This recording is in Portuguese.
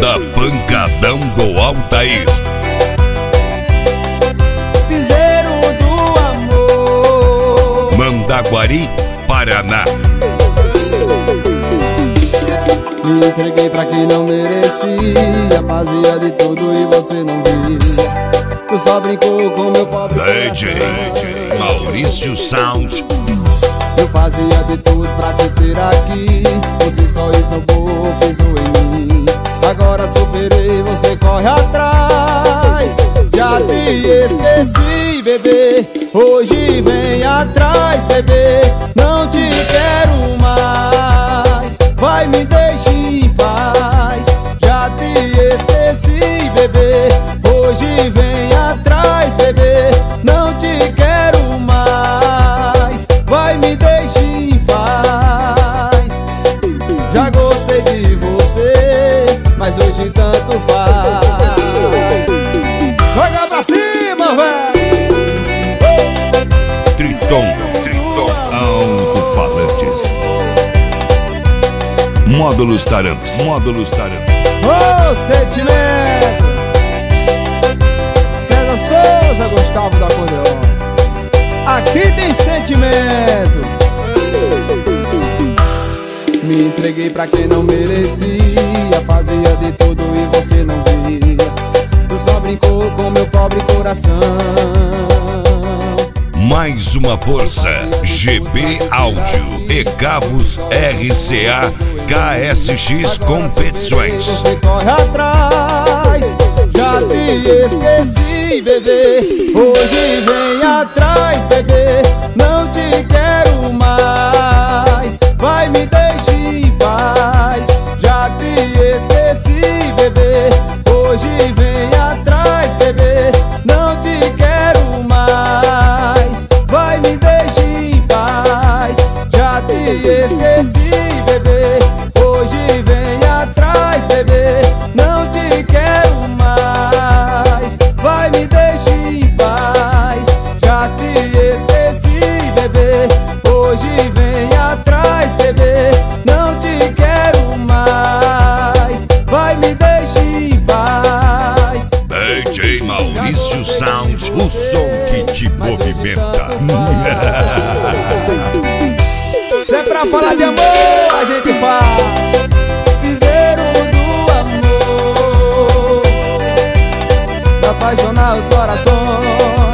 Banda Pancadão do Altair. Piseiro do amor, Mandaguari, Paraná. me entreguei pra quem não merecia, fazia de tudo e você não via. Tu só brincou com meu pobre DJ Maurício Sound. Eu fazia de tudo pra te ter aqui, você só esnobou, pisou em mim. Agora superei, você corre atrás. Já te esqueci, bebê, hoje vem atrás, bebê. Não te quero mais, vai me deixar em paz. Já te esqueci, bebê, hoje vem atrás, bebê. Não te quero mais, vai me deixar em paz. Já gostei de você, mas hoje tanto faz. Joga pra cima, velho! Triton Alto-Falantes. Módulos Taramps. Ô, sentimento! César Souza, Gustavo da Acordeon. Aqui tem sentimento. Me entreguei pra quem não merecia, fazia de tudo e você não via. Tu só brincou com meu pobre coração. Mais uma força. GB Áudio e Cabos RCA KSX Competições. Você corre atrás, já te esqueci, bebê. Hoje vem atrás, bebê. Não te quero mais, vai me deixar em paz. Já te esqueci, bebê. Hoje vem atrás, bebê. Não te quero mais, vai me deixar em paz. Já te esqueci, bebê. Hoje vem atrás, bebê. Não te quero mais, vai me deixar em paz. Já te esqueci, bebê. Hoje vem atrás, bebê. Não te quero mais, vai me deixar em paz. DJ Maurício Sound, o som que te movimenta. Se é pra falar de amor, a gente fala. Piseiro do amor, pra apaixonar os corações.